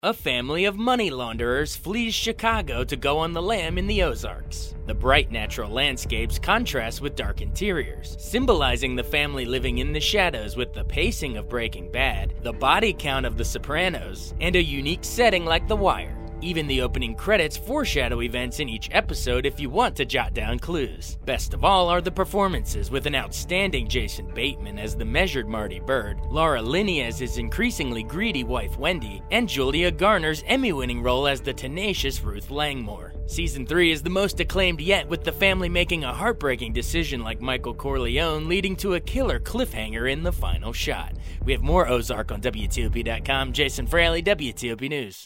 A family of money launderers flees Chicago to go on the lam in the Ozarks. The bright natural landscapes contrast with dark interiors, symbolizing the family living in the shadows with the pacing of Breaking Bad, the body count of The Sopranos, and a unique setting like The Wire. Even the opening credits foreshadow events in each episode if you want to jot down clues. Best of all are the performances, with an outstanding Jason Bateman as the measured Marty Byrde, Laura Linney as his increasingly greedy wife Wendy, and Julia Garner's Emmy-winning role as the tenacious Ruth Langmore. Season 3 is the most acclaimed yet, with the family making a heartbreaking decision like Michael Corleone, leading to a killer cliffhanger in the final shot. We have more Ozark on WTOP.com. Jason Fraley, WTOP News.